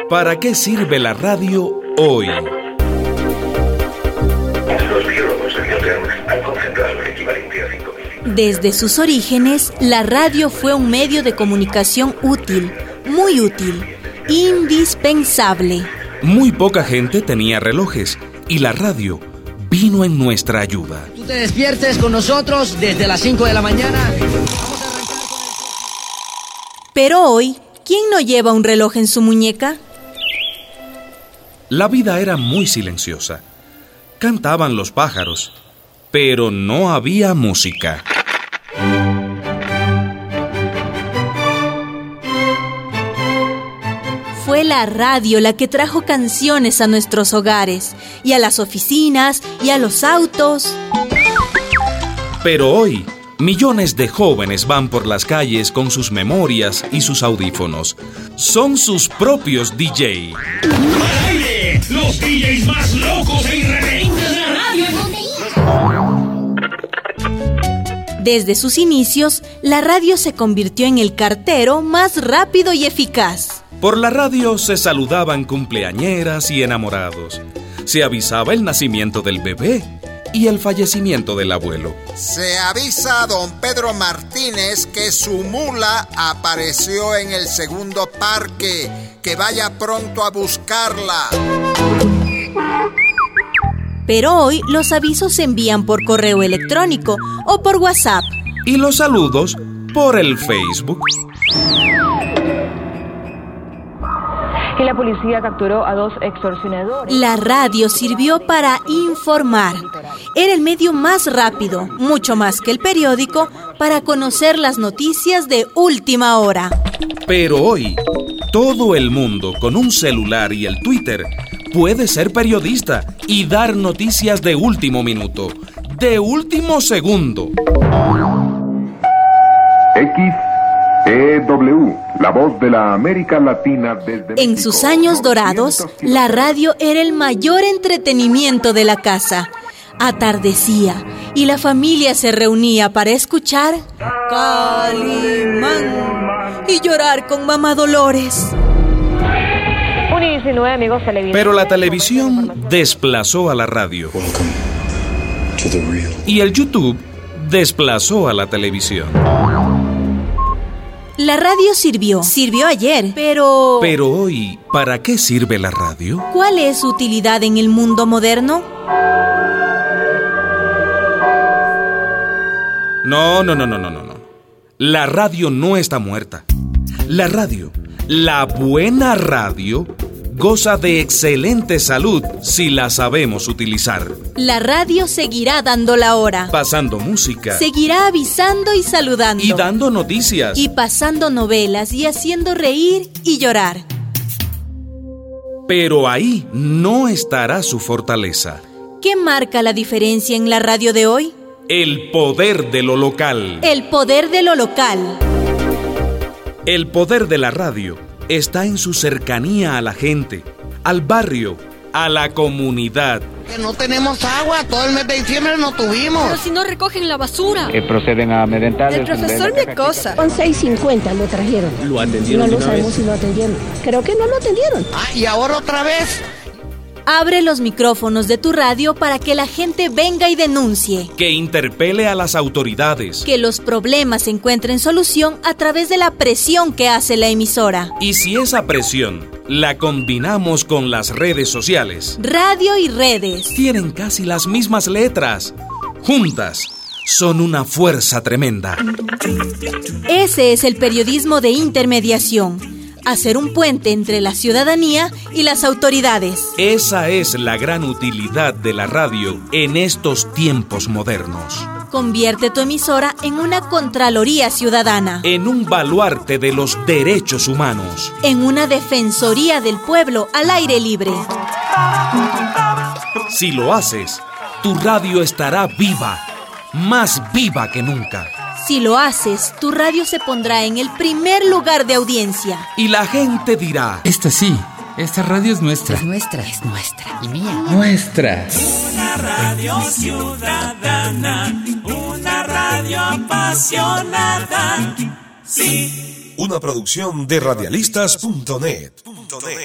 ¿Para qué sirve la radio hoy? Los biólogos de Inglaterra han concentrado el equivalente a 5.000. Desde sus orígenes, la radio fue un medio de comunicación útil, muy útil, indispensable. Muy poca gente tenía relojes y la radio vino en nuestra ayuda. Tú te despiertes con nosotros desde las 5 de la mañana. Pero hoy, ¿quién no lleva un reloj en su muñeca? La vida era muy silenciosa. Cantaban los pájaros, pero no había música. Fue la radio la que trajo canciones a nuestros hogares, y a las oficinas, y a los autos. Pero hoy, millones de jóvenes van por las calles con sus memorias y sus audífonos. Son sus propios DJ. ¡Al aire! ¡Los DJs más locos e irreverentes de la radio! Desde sus inicios, la radio se convirtió en el cartero más rápido y eficaz. Por la radio se saludaban cumpleañeras y enamorados. Se avisaba el nacimiento del bebé y el fallecimiento del abuelo. Se avisa a don Pedro Martínez que su mula apareció en el segundo parque, que vaya pronto a buscarla. Pero hoy los avisos se envían por correo electrónico o por WhatsApp. Y los saludos por el Facebook. Y la policía capturó a 2 extorsionadores. La radio sirvió para informar. Era el medio más rápido, mucho más que el periódico, para conocer las noticias de última hora. Pero hoy, todo el mundo con un celular y el Twitter puede ser periodista y dar noticias de último minuto, de último segundo. XEW, la voz de la América Latina desde En sus años dorados, la radio era el mayor entretenimiento de la casa. Atardecía y la familia se reunía para escuchar Calimán y llorar con mamá Dolores. Pero la televisión desplazó a la radio. Y el YouTube desplazó a la televisión. La radio sirvió ayer, pero... Pero hoy, ¿para qué sirve la radio? ¿Cuál es su utilidad en el mundo moderno? No. La radio no está muerta. La radio, la buena radio, goza de excelente salud si la sabemos utilizar. La radio seguirá dando la hora, pasando música, seguirá avisando y saludando, y dando noticias, y pasando novelas y haciendo reír y llorar. Pero ahí no estará su fortaleza. ¿Qué marca la diferencia en la radio de hoy? El poder de lo local. El poder de lo local. El poder de la radio está en su cercanía a la gente, al barrio, a la comunidad. Que no tenemos agua, todo el mes de diciembre no tuvimos. Pero si no recogen la basura. Proceden a amedrentarles. El profesor me acosa. 11:50 lo trajeron. ¿Lo atendieron? No lo sabemos si lo atendieron. Creo que no lo atendieron. ¿Y ahora otra vez? Abre los micrófonos de tu radio para que la gente venga y denuncie. Que interpele a las autoridades. Que los problemas encuentren solución a través de la presión que hace la emisora. Y si esa presión la combinamos con las redes sociales. Radio y redes tienen casi las mismas letras. Juntas son una fuerza tremenda. Ese es el periodismo de intermediación. Hacer un puente entre la ciudadanía y las autoridades. Esa es la gran utilidad de la radio en estos tiempos modernos. Convierte tu emisora en una Contraloría Ciudadana. En un baluarte de los derechos humanos. En una Defensoría del Pueblo al aire libre. Si lo haces, tu radio estará viva, más viva que nunca. Si lo haces, tu radio se pondrá en el primer lugar de audiencia. Y la gente dirá: esta radio es nuestra. Es nuestra. Y mía. Nuestra. Una radio ciudadana, una radio apasionada. Sí. Una producción de radialistas.net.